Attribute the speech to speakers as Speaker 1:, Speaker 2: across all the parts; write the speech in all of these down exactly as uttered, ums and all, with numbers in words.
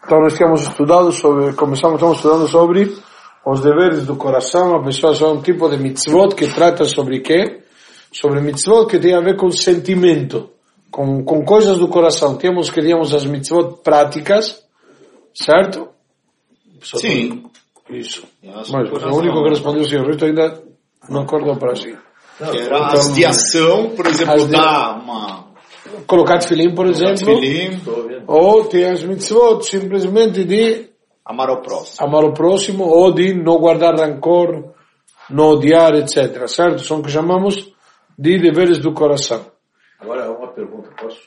Speaker 1: Então nós temos estudado sobre, começamos, estamos estudando sobre os deveres do coração. A pessoa é um tipo de mitzvot que trata sobre quê? Sobre mitzvot que tem a ver com sentimento, com, com coisas do coração. Temos, queríamos as mitzvot práticas, certo?
Speaker 2: Sim.
Speaker 1: Isso. Mas o único que respondeu sim, o resto ainda não acordou para si.
Speaker 2: Era as de ação, por exemplo,
Speaker 1: de...
Speaker 2: dar uma...
Speaker 1: Colocar tefilim, por exemplo.
Speaker 2: Tefilim.
Speaker 1: Ou tem as mitzvot simplesmente de
Speaker 2: amar o próximo.
Speaker 1: Amar o próximo, ou de não guardar rancor, não odiar, etcétera. Certo? São o que chamamos de deveres do coração.
Speaker 3: Agora, uma pergunta, posso?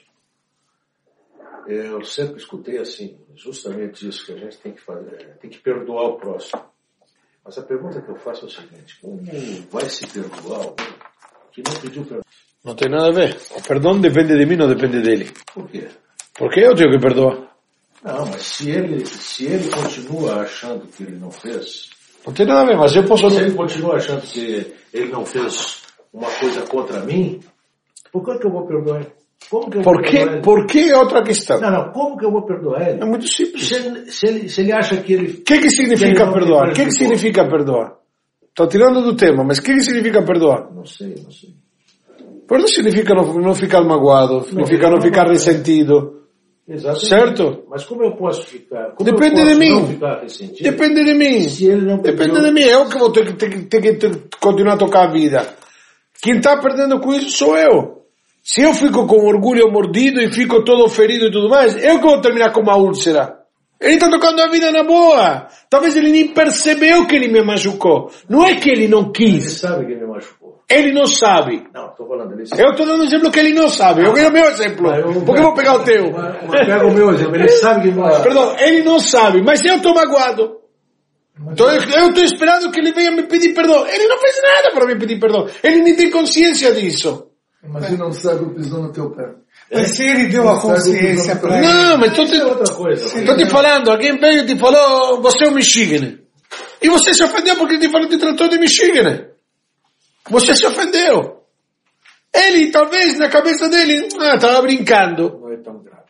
Speaker 3: Eu sempre escutei assim, justamente isso que a gente tem que fazer, tem que perdoar o próximo. Mas a pergunta que eu faço é o seguinte: como vai se perdoar alguém que não pediu perdão?
Speaker 1: Não tem nada a ver. O perdão depende de mim, não depende dele.
Speaker 3: Por quê?
Speaker 1: Porque eu tenho que perdoar.
Speaker 3: Não, mas se ele, se ele continua achando que ele não fez...
Speaker 1: Não tem nada a ver, mas eu posso...
Speaker 3: Se ele continua achando que ele não fez uma coisa contra mim, por que, que eu vou perdoar ele? Como que eu
Speaker 1: por
Speaker 3: vou
Speaker 1: que,
Speaker 3: perdoar ele?
Speaker 1: Por que é outra questão?
Speaker 3: Não, não, como que eu vou perdoar ele?
Speaker 1: É muito simples.
Speaker 3: Se ele, se ele, se ele acha que ele...
Speaker 1: O que que significa que perdoar? O que que significa perdoar? Estou tirando do tema, mas o que que significa perdoar?
Speaker 3: Não sei, não sei.
Speaker 1: Perdoar significa não, não ficar magoado, significa não, não ficar não, ressentido.
Speaker 3: Exatamente.
Speaker 1: Certo?
Speaker 3: Mas como eu posso ficar? Como
Speaker 1: Depende
Speaker 3: eu posso
Speaker 1: de mim.
Speaker 3: Não ficar ressentido?
Speaker 1: Depende de mim.
Speaker 3: Se ele não
Speaker 1: Depende de mim. Eu que vou ter que, ter, ter, ter, ter, continuar a tocar a vida. Quem está perdendo com isso sou eu. Se eu fico com orgulho mordido e fico todo ferido e tudo mais, eu que vou terminar com uma úlcera. Ele está tocando a vida na boa. Talvez ele nem percebeu que ele me machucou. Não é que ele não quis.
Speaker 3: Ele sabe que ele me machucou.
Speaker 1: Ele não sabe.
Speaker 3: Não, estou falando dele.
Speaker 1: Eu estou dando um exemplo que ele não sabe. Eu quero o meu exemplo. Por que eu vou pegar o teu?
Speaker 3: Pega o meu exemplo. Ele sabe que ele não sabe.
Speaker 1: Perdão, ele não sabe, mas eu estou magoado. Então, eu estou esperando que ele venha me pedir perdão. Ele não fez nada para me pedir perdão. Ele nem tem consciência disso.
Speaker 4: Mas ele não sabe o pisou no teu pé.
Speaker 5: Mas se ele deu a consciência para ele...
Speaker 1: Não, mas estou te,
Speaker 3: outra coisa.
Speaker 1: Estou te falando, alguém veio e te falou, você é um mexicano. E você se ofendeu porque ele te falou, te tratou de mexicano. Você se ofendeu. Ele, talvez, na cabeça dele, ah, estava brincando.
Speaker 3: Não é tão grave.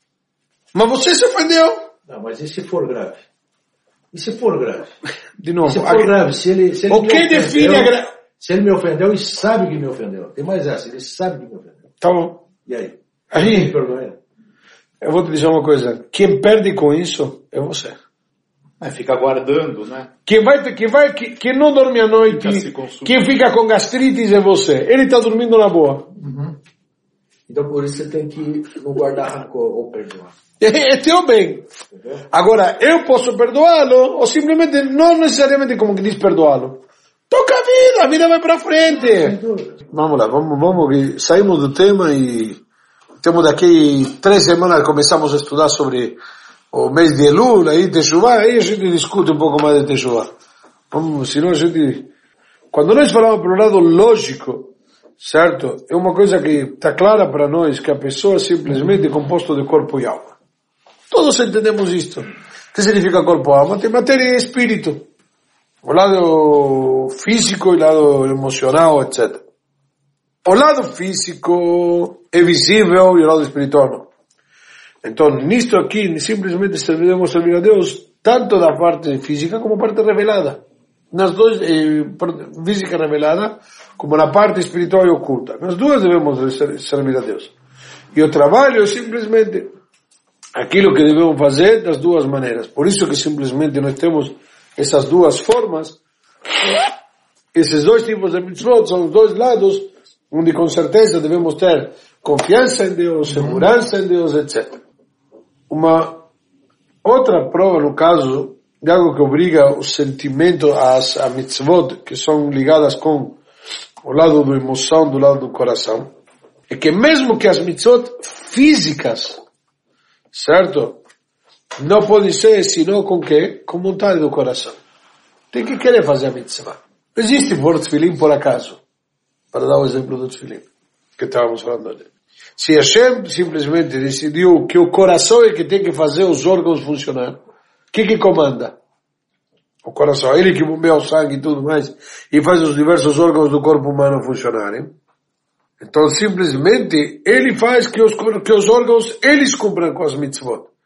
Speaker 1: Mas você se ofendeu.
Speaker 3: Não, mas e se for grave? E se for grave?
Speaker 1: De novo.
Speaker 3: Se for grave, se ele, se ele
Speaker 1: o que
Speaker 3: ofendeu,
Speaker 1: define a grave?
Speaker 3: Se ele me ofendeu e sabe que me ofendeu. Tem mais essa, ele sabe que me ofendeu.
Speaker 1: Tá bom.
Speaker 3: E aí?
Speaker 1: Aí,
Speaker 3: perdoa ele.
Speaker 1: Eu vou te dizer uma coisa. Quem perde com isso é você.
Speaker 2: É, fica guardando, né?
Speaker 1: Quem vai, quem vai, quem, quem não dorme à noite, fica quem fica com gastrite é você. Ele está dormindo na boa.
Speaker 4: Uhum. Então por isso você tem que não guardar rancor ou perdoar.
Speaker 1: É, é teu bem. Entendeu? Agora, eu posso perdoá-lo, ou simplesmente, não necessariamente como que diz perdoá-lo. Toca a vida, a vida vai para frente. Vamos lá, vamos, vamos, saímos do tema e temos daqui três semanas começamos a estudar sobre o mês de Elul, aí Teshuvah, aí a gente discute um pouco mais de Teshuvah. Vamos, senão a gente... Quando nós falamos pelo lado lógico, certo? É uma coisa que está clara para nós, que a pessoa simplesmente é composta de corpo e alma. Todos entendemos isto. O que significa corpo e alma? Tem matéria e espírito. O lado físico e o lado emocional, etcétera. O lado físico é visível e o lado espiritual não. Então, nisto aqui, simplesmente devemos servir a Deus, tanto da parte física como parte revelada. Nas duas, eh, física revelada, como na parte espiritual e oculta. Nas duas devemos servir a Deus. E o trabalho é simplesmente aquilo que devemos fazer das duas maneiras. Por isso que simplesmente nós temos essas duas formas, esses dois tipos de mitzvot, são os dois lados, onde com certeza devemos ter confiança em Deus, segurança em Deus, etcétera. Uma outra prova, no caso, de algo que obriga o sentimento às a mitzvot, que são ligadas com o lado da emoção, do lado do coração, é que mesmo que as mitzvot físicas, certo? Não pode ser senão com quê? Com vontade do coração. Tem que querer fazer a mitzvah. Não existe pôr tefilim por acaso. Para dar o exemplo do tefilim, que estávamos falando ali. Se Hashem simplesmente decidiu que o coração é que tem que fazer os órgãos funcionar, o que que comanda? O coração. Ele que bombeia o sangue e tudo mais, e faz os diversos órgãos do corpo humano funcionarem. Então simplesmente ele faz que os, que os órgãos, eles cumpram com as mitzvot.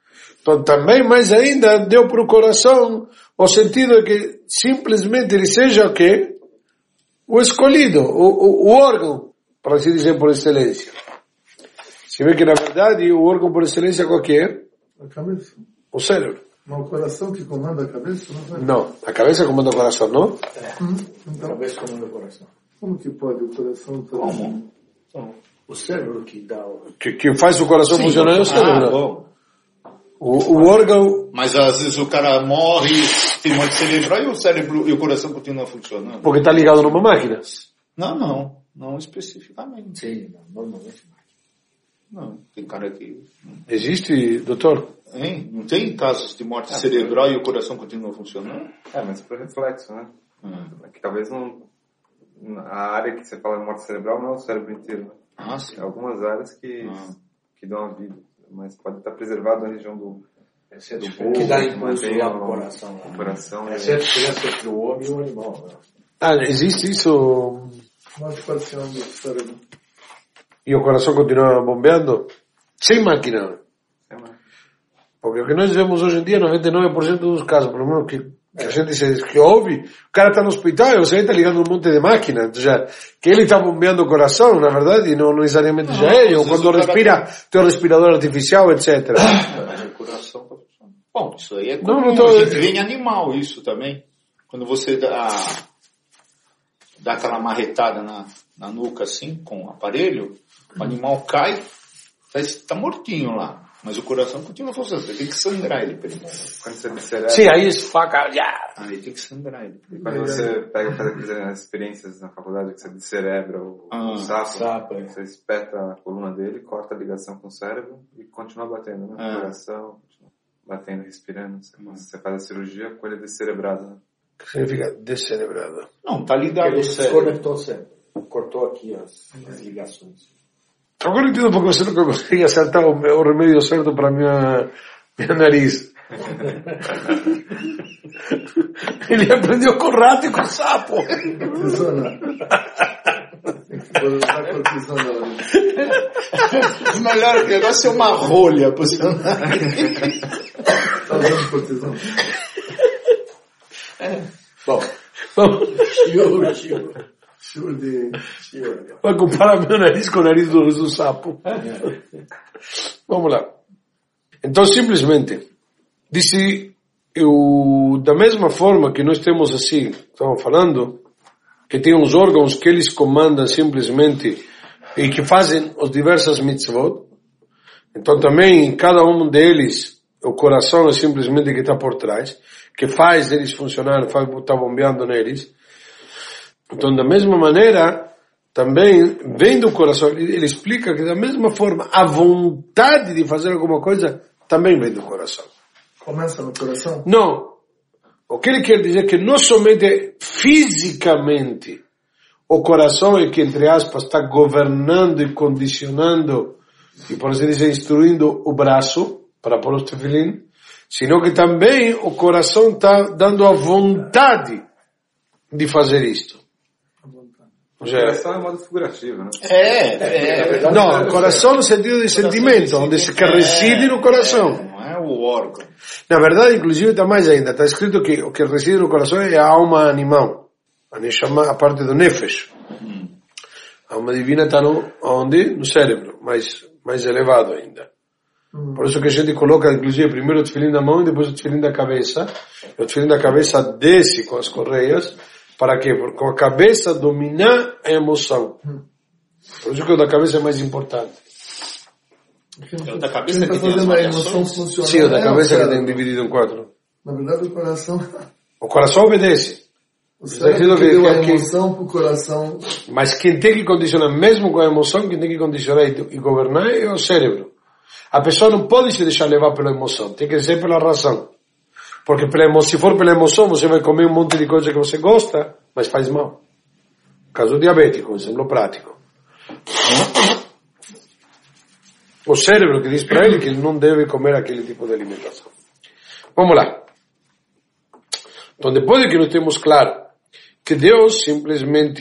Speaker 1: Então também, mais ainda, deu para o coração o sentido de que simplesmente ele seja o quê? O escolhido, o, o, o órgão, para assim dizer, por excelência. Você vê que, na verdade, o órgão por excelência qual que é?
Speaker 6: A cabeça.
Speaker 1: O cérebro.
Speaker 6: Mas o coração que comanda a cabeça, não é?
Speaker 1: Não, a cabeça comanda o coração, não?
Speaker 4: É.
Speaker 6: Hum,
Speaker 4: A
Speaker 6: então,
Speaker 4: cabeça comanda o coração.
Speaker 6: como que pode o coração...
Speaker 2: Como?
Speaker 4: Então, o cérebro que dá o...
Speaker 1: Que, que faz o coração
Speaker 2: Sim,
Speaker 1: funcionar é o
Speaker 2: ah,
Speaker 1: cérebro.
Speaker 2: bom.
Speaker 1: O, o órgão,
Speaker 2: Mas às vezes o cara morre, tem morte cerebral e o cérebro e o coração continuam funcionando.
Speaker 1: porque está ligado numa máquina.
Speaker 2: Não, não. Não especificamente.
Speaker 4: Sim, normalmente.
Speaker 2: Não. Tem cara que...
Speaker 1: Existe, doutor?
Speaker 2: Hein? Não tem casos de morte cerebral e o coração continua funcionando?
Speaker 7: É, mas por reflexo, né?
Speaker 2: Hum.
Speaker 7: É que talvez não... A área que você fala de morte cerebral não é o cérebro inteiro, né?
Speaker 2: Ah, sim.
Speaker 7: Tem algumas áreas que,
Speaker 2: Ah.
Speaker 7: que dão a vida, mas pode estar preservado na região do,
Speaker 4: Essa é a
Speaker 7: do
Speaker 4: diferença
Speaker 7: bolso,
Speaker 4: que dá impulso
Speaker 7: mantém
Speaker 4: lá
Speaker 7: o-
Speaker 4: pro coração.
Speaker 7: o
Speaker 4: Né?
Speaker 7: coração.
Speaker 4: Essa é a diferença entre o homem e o animal. Né?
Speaker 1: Ah, existe isso
Speaker 6: Mas pode ser um do cérebro.
Speaker 1: e o coração continua bombeando? Sem máquina.
Speaker 7: É uma-
Speaker 1: Porque o que nós vemos hoje em dia, noventa e nove por cento dos casos, pelo menos que, que a gente se, que ouve, o cara está no hospital e você está ligando um monte de máquina. Então, já, que ele está bombeando o coração, na verdade, não, não necessariamente já é. Ou
Speaker 2: às vezes
Speaker 1: quando
Speaker 2: o cara
Speaker 1: respira, tem um respirador artificial, etcétera.
Speaker 2: Mas o coração tá funcionando. Bom, isso aí é
Speaker 1: Não,
Speaker 2: comum.
Speaker 1: não tô-
Speaker 2: A gente vê em animal isso também. Quando você dá, dá aquela marretada na, na nuca assim, com o aparelho, o animal cai, tá, tá mortinho lá. Mas o coração continua funcionando. Você tem que sangrar ele pra ele morrer.
Speaker 7: Quando você descelera,
Speaker 1: Sim, aí esfaca. já.
Speaker 2: Aí tem que sangrar ele.
Speaker 7: e quando você pega fazer aquelas experiências na faculdade que você descerebra o,
Speaker 2: Ah,
Speaker 7: o sapo,
Speaker 4: sapo, é.
Speaker 7: você espeta a coluna dele, corta a ligação com o cérebro e continua batendo, né?
Speaker 2: Ah.
Speaker 7: O coração, continua batendo, respirando. Você, você faz a cirurgia com ele descerebrado, né?
Speaker 1: O que significa descerebrado?
Speaker 2: Não, tá ligado
Speaker 4: Ele
Speaker 2: o cérebro.
Speaker 4: desconectou o cérebro. Cortou aqui as, as ligações.
Speaker 1: Agora eu entendo porque você nunca consegue acertar o, o remédio certo para minha, minha nariz. Ele aprendeu com o rato e com o sapo.
Speaker 6: Cortisona. Tem que colocar cortisona lá.
Speaker 2: O melhor negócio é uma rolha pro seu nariz.
Speaker 6: Tá usando cortisona?
Speaker 4: Bom,
Speaker 1: Vamos,
Speaker 4: chiu, chiu.
Speaker 6: Show de...
Speaker 1: vai comparar meu nariz com o nariz do, do sapo. Vamos lá. Então, simplesmente, disse, eu, da mesma forma que nós temos assim, estamos falando, que tem uns órgãos que eles comandam simplesmente e que fazem as diversas mitzvot, então também em cada um deles, o coração é simplesmente que está por trás, que faz eles funcionar, faz estar bombeando neles. Então, da mesma maneira, também vem do coração. Ele, ele explica que da mesma forma, a vontade de fazer alguma coisa também vem do coração.
Speaker 6: Começa no coração?
Speaker 1: Não. O que ele quer dizer é que não somente fisicamente o coração é que, entre aspas, está governando e condicionando e, por assim dizer, instruindo o braço para pôr o tefilim, sino que também o coração está dando a vontade de fazer isto. Ou
Speaker 7: O
Speaker 1: seja,
Speaker 7: coração é um modo figurativo, né?
Speaker 2: É, é.
Speaker 1: não, coração no sentido de sentimento, onde se que reside no coração.
Speaker 2: Não é o órgão.
Speaker 1: Na verdade, inclusive, está mais ainda. Está escrito que o que reside no coração é a alma animal. A neshama, a parte do nefesh. A alma divina está no, onde? No cérebro, mais, mais elevado ainda. Por isso que a gente coloca, inclusive, primeiro o tefilim da mão e depois o tefilim da cabeça. O tefilim da cabeça desce com as correias. Para quê? Porque com a cabeça dominar a emoção. Por isso que o da cabeça é mais importante.
Speaker 2: É o da cabeça
Speaker 6: Quem
Speaker 2: que
Speaker 6: está
Speaker 2: tem as
Speaker 6: fazendo a emoção
Speaker 2: variações.
Speaker 6: funcionar?
Speaker 1: Sim, o da
Speaker 6: é
Speaker 1: cabeça que
Speaker 6: cérebro.
Speaker 1: tem dividido em quatro.
Speaker 6: Na verdade, o coração...
Speaker 1: O coração obedece.
Speaker 6: O
Speaker 1: Está
Speaker 6: cérebro
Speaker 1: escrito
Speaker 6: que
Speaker 1: que-
Speaker 6: deu a
Speaker 1: que-
Speaker 6: emoção pro coração.
Speaker 1: Mas quem tem que condicionar, mesmo com a emoção, quem tem que condicionar e, e governar é o cérebro. A pessoa não pode se deixar levar pela emoção, tem que ser pela razão. Porque pela emo- se for pela emoção, você vai comer um monte de coisa que você gosta, mas faz mal. Caso diabético, exemplo prático. O cérebro que diz para ele que ele não deve comer aquele tipo de alimentação. Vamos lá. Então, depois de que nós temos claro que Deus simplesmente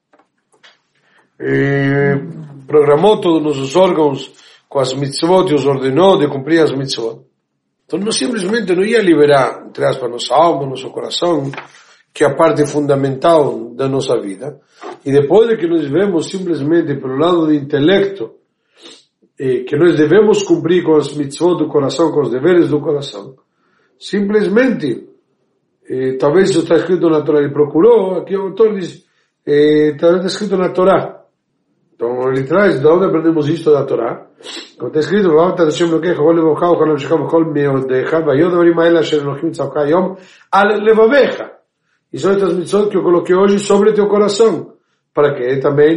Speaker 1: eh, programou todos os órgãos com as mitzvot e os ordenou de cumprir as mitzvot. Então não simplesmente não ia liberar, entre aspas, nossa alma, nosso coração, que é a parte fundamental da nossa vida. E depois de que nós vemos simplesmente pelo lado do intelecto, eh, que nós devemos cumprir com as mitzvot do coração, com os deveres do coração, simplesmente, eh, talvez isso está escrito na Torá, ele procurou, aqui o autor diz, eh, talvez está escrito na Torá. Então ele traz, de onde aprendemos isto da Torá? Como está escrito, e são estas mitzvot que eu coloquei hoje sobre teu coração, para que também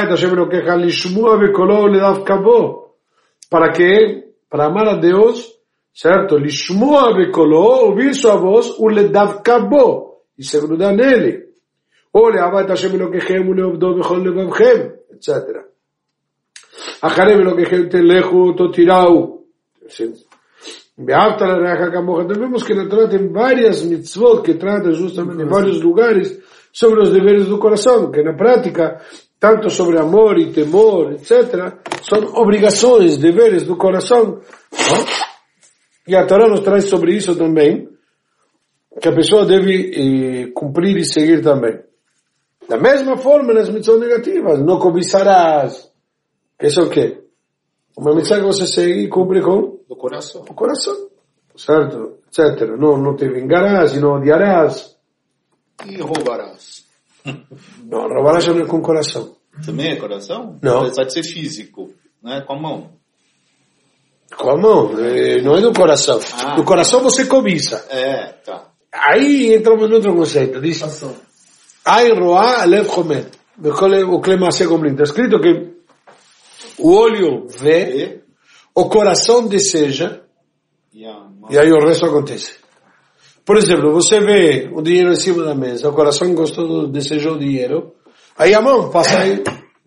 Speaker 1: para que, para amar a Deus, certo? Lishmua bekolo, ouvir sua voz, o ledavkabo, e se grudar nele. Ou leavá et Hashem Elokechem, uleovdo bechol levavchem, etcétera. Acharem Elokechem telechu totirau. Beavta l'reacha kamocha. Então vemos que na Torá tem várias mitzvot que tratam justamente em vários lugares sobre os deveres do coração, que na prática, tanto sobre amor e temor, etcétera, são obrigações, deveres do coração. E a Torá nos traz sobre isso também, que a pessoa deve eh, cumprir e seguir também. Da mesma forma nas mitzvot negativas, não cobiçarás. Isso é o quê? Uma mitzvah que você segue e cumpre com
Speaker 2: Do coração.
Speaker 1: o coração, certo? Etcétera. Não, não te vingarás e não odiarás.
Speaker 2: E roubarás.
Speaker 1: Não, roubarás não é com o coração.
Speaker 2: Também é coração?
Speaker 1: Não.
Speaker 2: Apesar de ser físico, né? Com a mão.
Speaker 1: Com a mão, eh, não é do coração.
Speaker 2: Ah.
Speaker 1: Do coração você cobiça.
Speaker 2: É, tá.
Speaker 1: Aí entramos em outro conceito. Diz, Ain roá lev chomer. O clemacé completo. Está escrito que o olho vê,
Speaker 2: E,
Speaker 1: o coração deseja,
Speaker 2: e a mão.
Speaker 1: e aí o resto acontece. Por exemplo, você vê o dinheiro em cima da mesa, o coração gostou, desejou o dinheiro, aí a mão passa aí.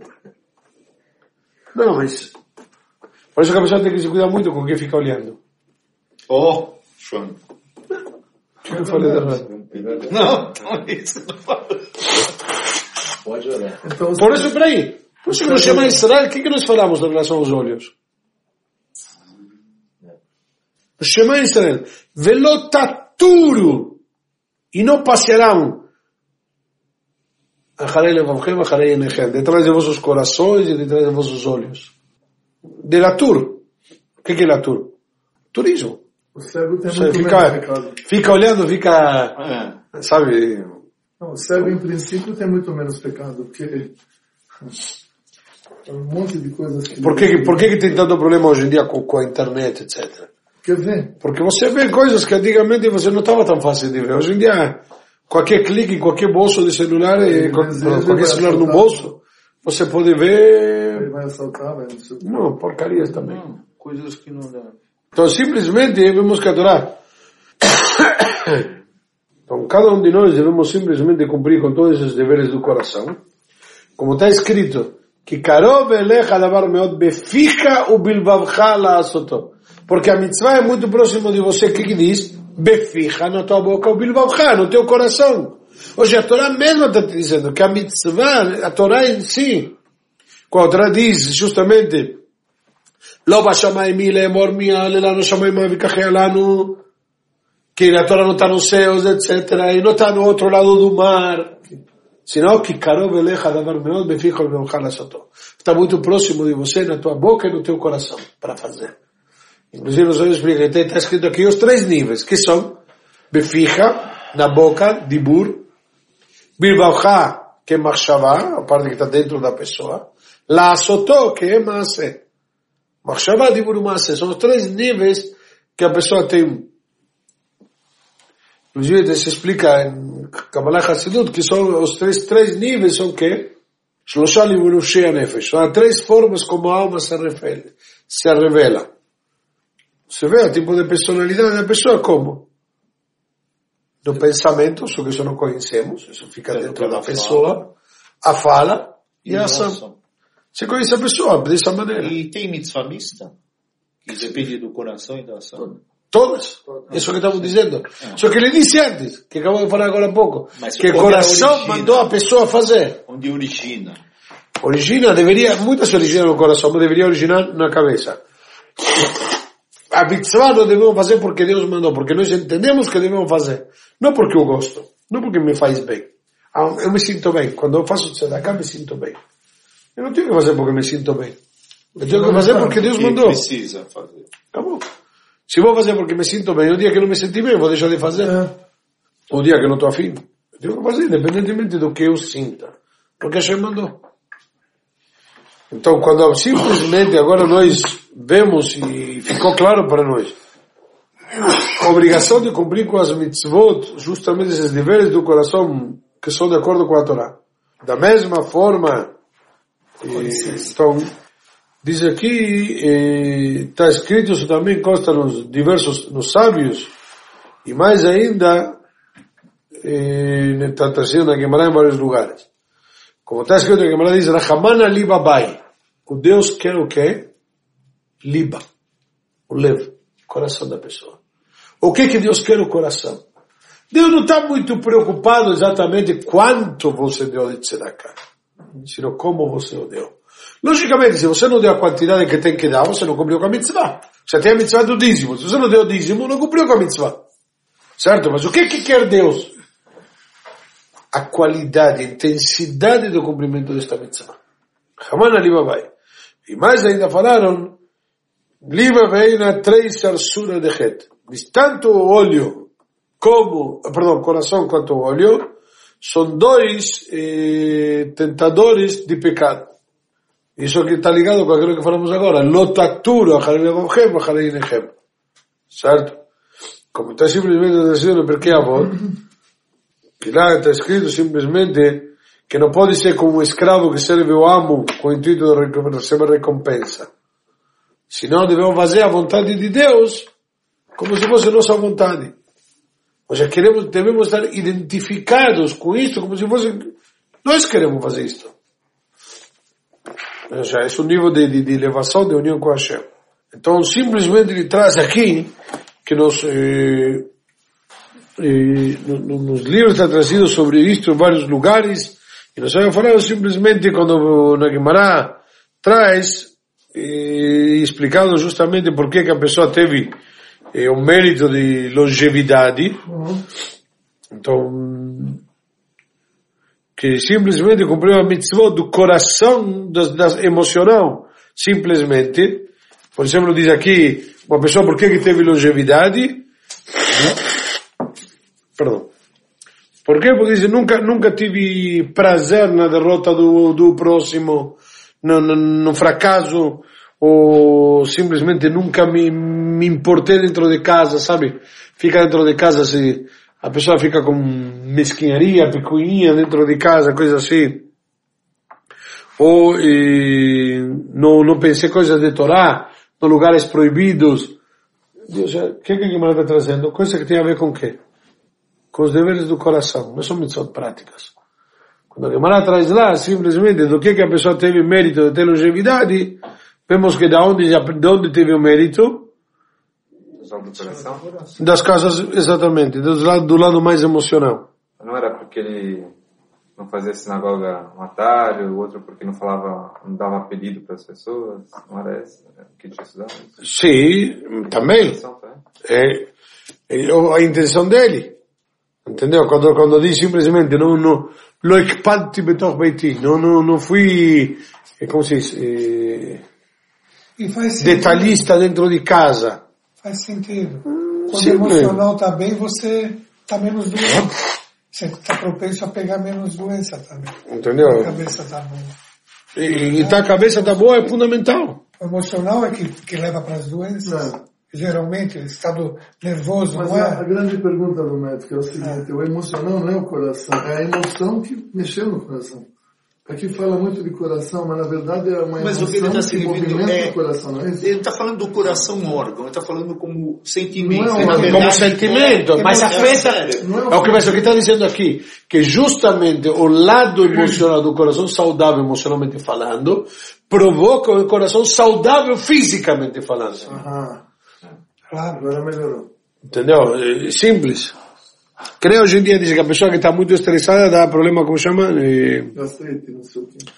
Speaker 1: Não, mas... Por isso que a pessoa tem que se cuidar muito com quem fica olhando.
Speaker 2: Oh, João.
Speaker 1: O que eu falei de errado?
Speaker 2: Não, então isso não fala.
Speaker 3: Pode olhar.
Speaker 6: Então,
Speaker 1: Por isso, peraí. Por isso que nós chamamos Israel, o que, que nós falamos em relação aos olhos? Nós chamamos Israel, velotaturo, e não passearão acharei levavchem, acharei enechem, detrás de vossos corações e detrás de vossos olhos. De latur. O que, que é latur? Turismo.
Speaker 6: o cego tem
Speaker 1: Você
Speaker 6: muito
Speaker 1: fica,
Speaker 6: menos pecado.
Speaker 1: fica olhando, fica,
Speaker 2: É.
Speaker 1: sabe...
Speaker 6: Não, o cego, em princípio, tem muito menos pecado, porque ele... Tem um monte de coisas que...
Speaker 1: Por que, por que, que tem tanto problema hoje em dia com, com a internet, etcétera?
Speaker 6: Quer ver?
Speaker 1: Porque você vê coisas que antigamente você não estava tão fácil de ver. Hoje em dia, qualquer clique, qualquer bolso de celular, e, qualquer, qualquer celular no bolso, você pode ver...
Speaker 6: Ele vai assaltar, vai não sei o que.
Speaker 1: Não, porcarias também.
Speaker 2: Não, coisas que não dá.
Speaker 1: Então, simplesmente devemos adorar. Então, cada um de nós devemos simplesmente cumprir com todos esses deveres do coração. Como está escrito, que karov elecha davar meod beficha ubilvavcha la'asoto. Porque a mitzvah é muito próximo de você. O que, que diz? Beficha na tua boca, ubilvavcha, no teu coração. Hoje a Torá mesmo está te dizendo que a mitzvah, a Torá em si, quando a Torá diz justamente לא בשמיים מי לאמור מי יעלה לנו שמיימה ויקחיה לנו, que a Torá não está nos céus, etcétera, e não está no outro lado do mar, senão que karov elecha davar meod beficha ubilvavcha la'asoto. Está muito próximo de você, na tua boca e no teu coração, para fazer. Inclusive, nós vamos explicar, está escrito aqui os três níveis, que são beficha, na boca, dibur, bilvavcha, que é machshavá, a parte que está dentro da pessoa, la'asoto, que é maaseh. Machshavá, dibur e maaseh, são os três níveis que a pessoa tem. Inclusive, se explica em Kabbalah Hassidut, que são os três, três níveis, são o quê? Shlosha livurushei hanefesh. São as três formas como a alma se revela. Se revela. Você vê o tipo de personalidade da pessoa como? No pensamento, só que isso não conhecemos, isso fica dentro da pessoa, a fala e a ação. Você conhece a pessoa dessa maneira.
Speaker 2: E tem mitzvah mista? Que depende do coração e da ação?
Speaker 1: Todas. Isso que estamos dizendo. É. Só que ele disse antes, que acabamos de falar agora há pouco,
Speaker 2: mas
Speaker 1: que o coração mandou a pessoa fazer.
Speaker 2: Onde origina?
Speaker 1: Origina, deveria, muitas originam no coração, mas deveria originar na cabeça. a mitzvah nós devemos fazer porque Deus mandou, porque nós entendemos que devemos fazer. Não porque eu gosto, não porque me faz bem. Eu me sinto bem. Quando eu faço tzedakah, me sinto bem. Eu não tenho que fazer porque me sinto bem. Eu tenho que fazer porque Deus mandou.
Speaker 2: Precisa fazer.
Speaker 1: Acabou. Se vou fazer porque me sinto bem, o dia que não me senti bem, eu vou deixar de fazer. O dia que não estou afim, eu tenho que fazer, independentemente do que eu sinta. Porque a Hashem mandou. Então, quando simplesmente agora nós vemos e ficou claro para nós a obrigação de cumprir com as mitzvot, justamente esses deveres do coração que são de acordo com a Torá. Da mesma forma, e, então, diz aqui, está escrito, isso também consta nos diversos, nos sábios, e mais ainda, está trazido na Gemara em vários lugares. Como está escrito na Gemara, diz, Rahamana liba bai. O Deus quer o quê? Liba. O lev. Coração da pessoa. O que que Deus quer? O coração. Deus não está muito preocupado exatamente quanto você deu de tzedakah, sino como você o deu. Logicamente, se você não deu a quantidade que tem que dar, você não cumpriu com a mitzvah. Você tem a mitzvah do dízimo. Se você não deu o dízimo, não cumpriu com a mitzvah. Certo? Mas o que que quer Deus? A qualidade, a intensidade do cumprimento desta mitzvah. Hamana liba vai. E mais ainda falaram, liba vai na três arsura de het. Diz tanto o olho como, perdão, coração quanto o olho, são dois eh, tentadores de pecado. Isso aqui está ligado com aquilo que falamos agora. Lotaturo, certo? Como está simplesmente dizendo, porque avô, que lá está escrito simplesmente que não pode ser como um escravo que serve o amo com o intuito de receber recompensa. Senão devemos fazer a vontade de Deus como se fosse nossa vontade. Ou seja, queremos, devemos estar identificados com isto como se fosse... Nós queremos fazer isto. Ou seja, é um nível de, de, de elevação, de união com Hashem. Então, simplesmente ele traz aqui que nos... Eh, eh, nos livros está trazido sobre isto em vários lugares. E nós vamos falar simplesmente quando na Gemara traz eh, explicado justamente por que a pessoa teve eh, o mérito de longevidade. Uhum. Então, que simplesmente cumpriu a mitzvah do coração, da, da emocional, simplesmente. Por exemplo, diz aqui, uma pessoa por que que teve longevidade? Perdão. Por quê? Porque diz, nunca, nunca tive prazer na derrota do, do próximo, no, no, no fracasso, ou simplesmente nunca me, me importei dentro de casa, sabe? Fica dentro de casa, se a pessoa fica com mesquinharia, picuinha dentro de casa, coisa assim. Ou e, não, não pensei coisas de Torá, em lugares proibidos. Deus, o que é que a Gemara está trazendo? Coisa que tem a ver com o quê? Com os deveres do coração, não são mitzvot práticas. Quando a Gemara traz lá, simplesmente, do que que a pessoa teve mérito de ter longevidade, vemos que da onde, de onde teve o mérito?
Speaker 7: Do coração?
Speaker 1: Das casas, exatamente, do lado, do lado mais emocional.
Speaker 7: Não era porque ele não fazia sinagoga no atalho, o outro porque não falava, não dava apelido para as pessoas, não era esse que tinha estudado?
Speaker 1: Sim, também. É, é a intenção dele. Entendeu? Quando, quando diz simplesmente não, não, lo ekpadti betoch beiti, não, não, não fui, como se diz, eh,
Speaker 5: e faz
Speaker 1: detalhista dentro de casa.
Speaker 5: Faz sentido.
Speaker 1: Hum,
Speaker 5: Quando
Speaker 1: sim,
Speaker 5: o emocional está bem, você está menos doente. Você está propenso a pegar menos doença também.
Speaker 1: Entendeu?
Speaker 5: A cabeça está boa.
Speaker 1: E, e tá, a cabeça está boa é fundamental.
Speaker 5: O emocional é que, que leva para as doenças. Não. Geralmente, o estado nervoso,
Speaker 6: mas
Speaker 5: não é?
Speaker 6: A grande pergunta do médico é o seguinte, é. O emocional não é o coração, é a emoção que mexeu no coração. Aqui fala muito de coração, mas na verdade é uma
Speaker 2: mas
Speaker 6: emoção
Speaker 2: o que, ele tá
Speaker 6: que movimenta
Speaker 2: é,
Speaker 6: o coração, não é isso?
Speaker 2: Ele está falando do coração órgão, ele está falando como sentimento.
Speaker 6: Não é um
Speaker 2: na verdade,
Speaker 1: como sentimento,
Speaker 2: é,
Speaker 1: mas
Speaker 2: é,
Speaker 1: afeta...
Speaker 2: é,
Speaker 1: não é, o que você está dizendo aqui, que justamente o lado emocional do coração, saudável emocionalmente falando, provoca o coração saudável fisicamente falando.
Speaker 6: Aham. Claro, agora melhorou.
Speaker 1: Entendeu? É simples. Creio hoje em dia diz que a pessoa que está muito estressada dá problema, como chama? E...
Speaker 6: Gastrite, não sei o quê.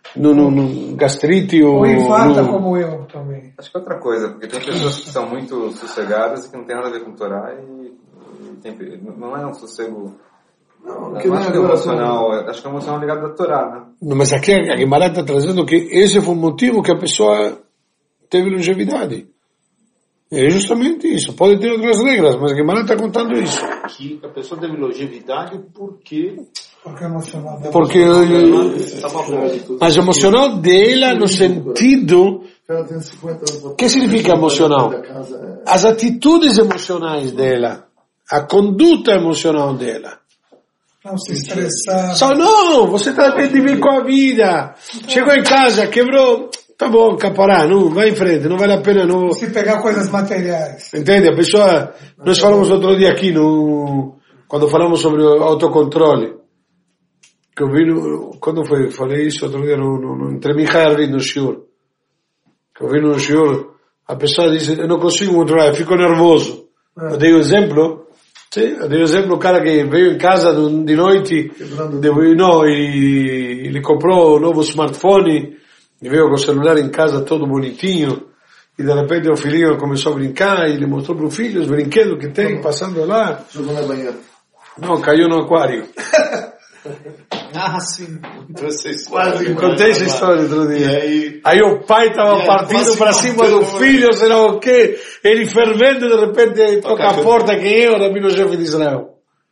Speaker 1: no, no, no gastrite ou...
Speaker 5: Ou infarta
Speaker 1: no...
Speaker 5: como eu também.
Speaker 7: Acho que é outra coisa, porque tem pessoas que são muito sossegadas e que não tem nada a ver com Torá e, e tem, não é um sossego...
Speaker 6: Não,
Speaker 7: Não,
Speaker 6: que
Speaker 7: não
Speaker 6: nem
Speaker 7: acho que é
Speaker 6: agora
Speaker 7: emocional, acho que é emocional ligado à Torá, né?
Speaker 1: Não, mas aqui a Guimarães está trazendo que esse foi o motivo que a pessoa teve longevidade. É justamente isso. Pode ter outras regras, mas a Guimarães está contando isso.
Speaker 2: Que a pessoa teve longevidade porque...
Speaker 5: Porque é emocional.
Speaker 1: Porque
Speaker 2: Estava bom.
Speaker 1: mas emocional dela no sentido...
Speaker 6: Ela tem cinquenta anos.
Speaker 1: O que significa emocional? As atitudes emocionais dela, a conduta emocional dela.
Speaker 5: Não se estressar.
Speaker 1: Só não, você está bem de vir com a vida. Chegou em casa, quebrou, tá bom, caporá, não, vai em frente, não vale a pena não.
Speaker 5: Se pegar coisas materiais.
Speaker 1: Entende? A pessoa, nós falamos outro dia aqui no, quando falamos sobre o autocontrole, que eu vi no, quando foi, falei isso outro dia no, no, no entre Michael e no Shiur, que eu vi no Shiur, a pessoa diz, eu não consigo controlar, eu fico nervoso. Eu dei o exemplo. Sì, ad esempio un cara che veio in casa di noite devo, no, e ele comprou um novo smartphone e veio com o celular em casa todo bonitinho e de repente o filhinho começou a brincar e ele mostrou para o filho os brinquedos que tem passando lá.
Speaker 6: Jogou na banheira.
Speaker 1: Não, caiu no aquário.
Speaker 2: Ah, sim. Vocês
Speaker 1: Quase contei essa história outro dia.
Speaker 2: E aí,
Speaker 1: Aí o pai estava
Speaker 2: É,
Speaker 1: partindo
Speaker 2: quase
Speaker 1: para cima do
Speaker 2: contando.
Speaker 1: filho, sei lá o quê, ele fervendo, de repente toca a porta, quem é o rabino chefe de Israel?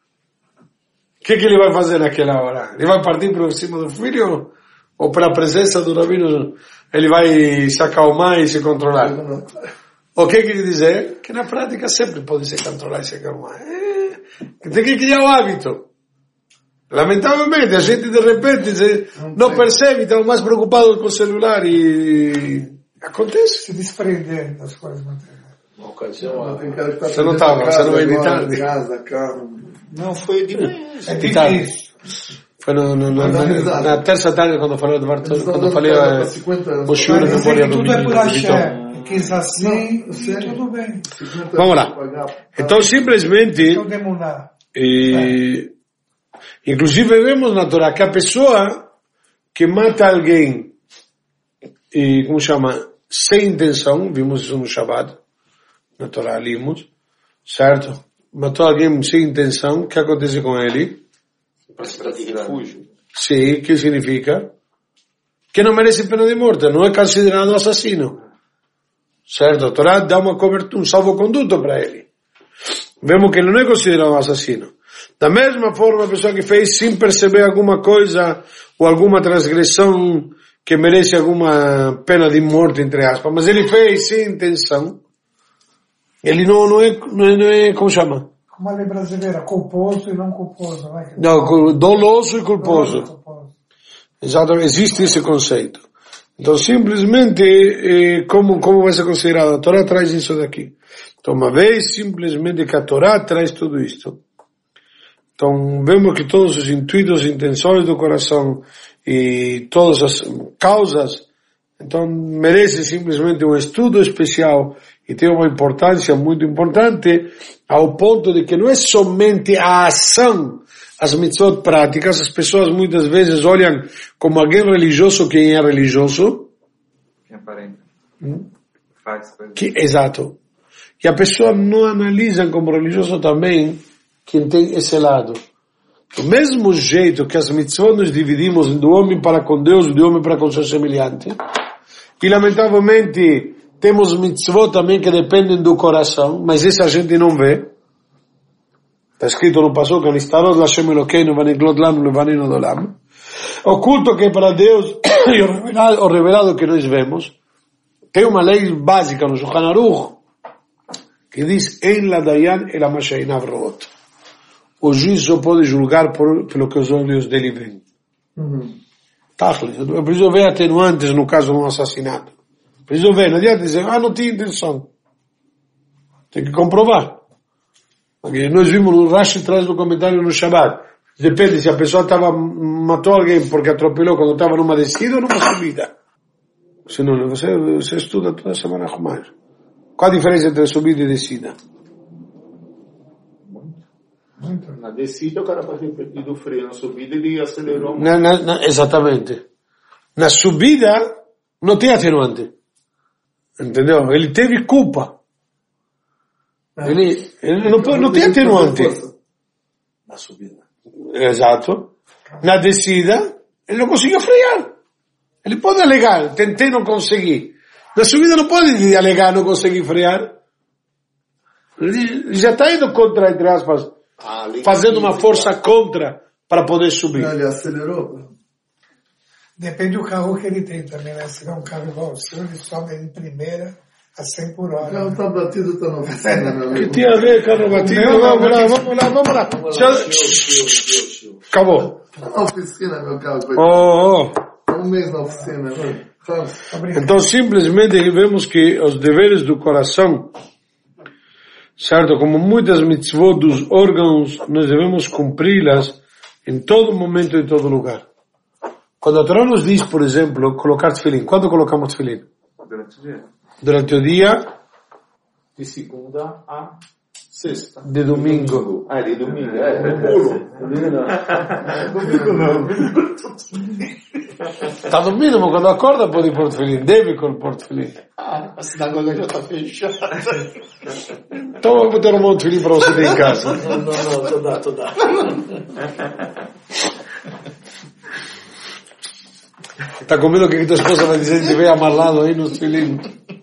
Speaker 1: O que, que ele vai fazer naquela hora? Ele vai partir para cima do filho? Ou para a presença do rabino ele vai se acalmar e se controlar? O que quer dizer? Que na prática sempre pode se controlar e se acalmar. É, tem que criar o hábito. Lamentavelmente, a gente de repente se não percebe, está mais preocupado com o celular e acontece.
Speaker 5: Se desprender das coisas materiais.
Speaker 2: uma ocasião,
Speaker 6: Tem cara que tá
Speaker 1: Você não
Speaker 6: perdendo
Speaker 1: tava,
Speaker 6: casa
Speaker 1: você não vai
Speaker 6: agora,
Speaker 1: evitar.
Speaker 6: Casa, carro.
Speaker 2: não foi de manhã.
Speaker 5: É
Speaker 1: Ditado.
Speaker 5: difícil.
Speaker 1: Foi no, no, no, na, na terça tarde quando falei do Bartolo,
Speaker 6: Eles estão
Speaker 1: quando
Speaker 6: dando
Speaker 1: falei
Speaker 6: casa pra
Speaker 1: eh,
Speaker 6: cinquenta anos.
Speaker 1: o senhor
Speaker 5: Mas
Speaker 1: de
Speaker 5: dizer
Speaker 1: memória
Speaker 5: que
Speaker 1: do
Speaker 5: tudo é por
Speaker 1: menino, então.
Speaker 5: axé. Quis assim,
Speaker 6: Não, sério.
Speaker 5: tudo bem.
Speaker 6: cinquenta
Speaker 1: Vamos lá.
Speaker 6: anos pra pagar.
Speaker 1: Então simplesmente,
Speaker 5: Então demorar.
Speaker 1: eh, inclusive vemos na Torá que a pessoa que mata alguém, e, como chama, sem intenção, vimos isso no Shabbat, na Torá limos, certo? Matou alguém sem intenção, o que acontece com ele?
Speaker 2: Para de refúgio.
Speaker 1: Sim, que significa? Que não merece pena de morte, não é considerado assassino. Certo? A Torá dá uma cobertura, um salvo-conduto para ele. Vemos que ele não é considerado um assassino. Da mesma forma, a pessoa que fez sem perceber alguma coisa ou alguma transgressão que merece alguma pena de morte, entre aspas, mas ele fez sem intenção, ele não, não, é, não, é, não é, como chama?
Speaker 5: Como a lei brasileira, culposo e não culposo. Não, é?
Speaker 1: Não, doloso e culposo.
Speaker 5: Culposo.
Speaker 1: Exatamente, existe esse conceito. Então, simplesmente, eh, como, como vai ser considerado? A Torá traz isso daqui. Então, uma vez, simplesmente, que a Torá traz tudo isto. Então, vemos que todos os intuitos e intenções do coração e todas as causas, então, merece simplesmente um estudo especial e tem uma importância muito importante ao ponto de que não é somente a ação, as mitzvot práticas, as pessoas muitas vezes olham como alguém religioso quem é religioso.
Speaker 7: Quem aparenta.
Speaker 1: Hum?
Speaker 7: Faz coisa.
Speaker 1: Que, exato. E a pessoa não analisa como religioso também quem tem esse lado. Do mesmo jeito que as mitzvot nos dividimos do homem para com Deus e do homem para com seu semelhante, e lamentavelmente temos mitzvot também que dependem do coração, mas isso a gente não vê. Está escrito no Pasuk, Anistarot Lashem Elokeinu Vaniglot Lanu Levaninu Olam. Oculto que é para Deus e o revelado, o revelado que nós vemos. Tem uma lei básica no Shulchan Aruch que diz En la dayan el amashainav root. O juiz só pode julgar por, pelo que os olhos dele veem.
Speaker 6: Uhum.
Speaker 1: Tachlis, eu preciso ver atenuantes no caso de um assassinato. Preciso ver, não adianta dizer, ah, não tinha intenção. Tem que comprovar. Porque nós vimos no Rashi traz no comentário no Shabbat. Depende se a pessoa estava, matou alguém porque atropelou quando estava numa descida ou numa subida. Senão, você, você estuda toda semana com mais. Qual a diferença entre subida e descida?
Speaker 2: Na descida o cara vai ter perdido o freio, na subida ele acelerou.
Speaker 1: Na, na, na, exatamente. Na subida não tem atenuante. Entendeu? Ele teve culpa. Ele, ele não, não tem atenuante.
Speaker 6: Na subida.
Speaker 1: Exato. Na descida, ele não conseguiu frear. Ele pode alegar, tentei não conseguir. Na subida não pode alegar, não consegui frear. Ele já está indo contra, entre aspas,
Speaker 2: Ah,
Speaker 1: fazendo uma força contra para poder subir.
Speaker 6: Ele acelerou.
Speaker 5: Depende do carro que ele tem também, né? Se é um carro igual o seu, ele sobe em primeira a cem por
Speaker 6: O
Speaker 5: hora.
Speaker 6: carro está batido, está na oficina, meu
Speaker 1: O que
Speaker 6: amigo.
Speaker 1: tem a ver, carro batido?
Speaker 5: Não, não,
Speaker 1: Vamos lá,
Speaker 5: não.
Speaker 1: vamos lá, vamos lá. Já- Acabou.
Speaker 6: Está na oficina, meu carro. coitado.
Speaker 1: Oh, oh.
Speaker 6: Um mês na oficina. Né? Sabe?
Speaker 1: Então simplesmente vemos que os deveres do coração, certo? Como muitas mitzvot dos órgãos, nós devemos cumpri-las em todo momento e em todo lugar. Quando a Torá nos diz, por exemplo, colocar tefilim, quando colocamos tefilim?
Speaker 7: Durante o dia.
Speaker 1: Durante o dia
Speaker 2: De segunda a sexta.
Speaker 1: de domingo.
Speaker 2: Ah, de domingo. É, no pulo. Domingo não.
Speaker 1: Tá dormindo, mas quando acorda pode pôr tefilim, deve pôr tefilim.
Speaker 2: Ah, a sinagoga já está fechada.
Speaker 1: Então eu vou botar um monte de tefilim para você ter em casa.
Speaker 4: Não, não, não, toda, toda.
Speaker 1: Tá com medo que a tua esposa vai dizer que veio amarrado aí nos tefilim.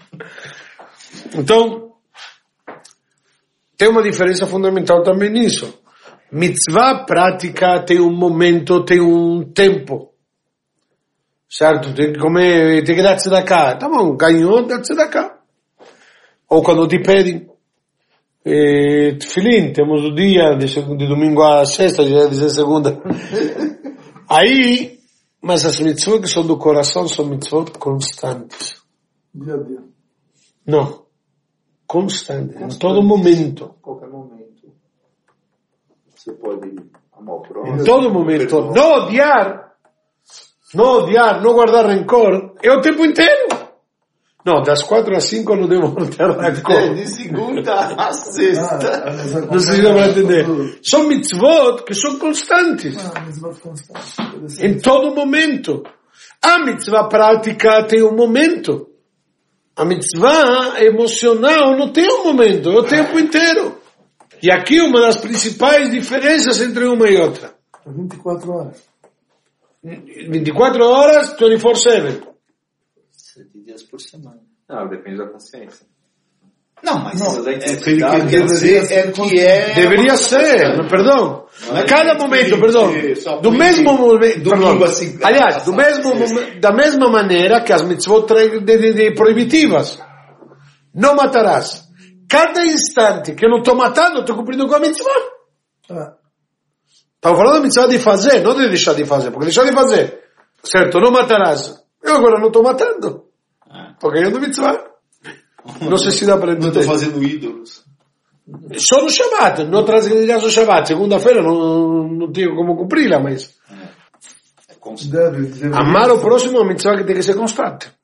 Speaker 1: Então, tem uma diferença fundamental também nisso. Mitzvah prática tem um momento, tem um tempo. Certo? Tem que comer, tem que dar tzedakah. Tá bom, ganhou, dá tzedakah. Ou quando te pedem. Eh, tefilim, temos o dia de, de domingo a sexta, já ia dizer segunda. Aí, mas as mitzvot que são do coração são mitzvot constantes.
Speaker 6: Dia a dia.
Speaker 1: Não. Constantes. Em todo momento.
Speaker 2: Qualquer momento. Você pode amar o próximo.
Speaker 1: Em todo momento.
Speaker 2: Perdoar.
Speaker 1: Não odiar. Não odiar, não guardar rancor. É o tempo inteiro. Não, das quatro às cinco eu não devo guardar
Speaker 2: É,
Speaker 1: rancor.
Speaker 2: de segunda a sexta.
Speaker 6: Ah,
Speaker 1: Não sei se dá para entender. São mitzvot que são constantes.
Speaker 6: Ah, mas vai constante.
Speaker 1: Em todo momento. A mitzvah prática tem um momento. A mitzvah emocional não tem um momento, é o tempo inteiro. E aqui uma das principais diferenças entre uma e outra.
Speaker 6: vinte e quatro horas.
Speaker 1: vinte e quatro horas, vinte e quatro sete.
Speaker 2: Sete dias por semana.
Speaker 7: Não, depende da consciência.
Speaker 2: Não, mas
Speaker 6: Não,
Speaker 2: é, o que ele
Speaker 6: intensidade
Speaker 2: quer dizer
Speaker 6: deveria
Speaker 2: é que é...
Speaker 1: Deveria ser, perdão.
Speaker 2: é
Speaker 1: Cada
Speaker 2: que
Speaker 1: momento,
Speaker 2: tem
Speaker 1: perdão.
Speaker 2: que só
Speaker 1: Do
Speaker 2: põe
Speaker 1: mesmo momento,
Speaker 2: domingo
Speaker 1: perdão.
Speaker 2: assim,
Speaker 1: Aliás, do mesmo,
Speaker 2: sexta.
Speaker 1: momen- da mesma maneira que as mitzvot de, de, de proibitivas. Não matarás. Cada instante que eu não estou matando, eu estou cumprindo com a mitzvah.
Speaker 6: Ah,
Speaker 1: Estava falando da mitzvah de fazer, não de deixar de fazer. Porque deixar de fazer, certo, não matarás. Eu agora não estou matando. Estou ganhando mitzvah. Não sei se dá para
Speaker 2: Não estou
Speaker 1: entender.
Speaker 2: fazendo ídolos.
Speaker 1: Só no Shabbat, não transgredirás o Shabbat. Segunda-feira não, não tenho como cumpri-la, mas...
Speaker 2: É constante.
Speaker 6: deve, deve.
Speaker 1: Amar o próximo é uma mitzvah que tem que ser constante.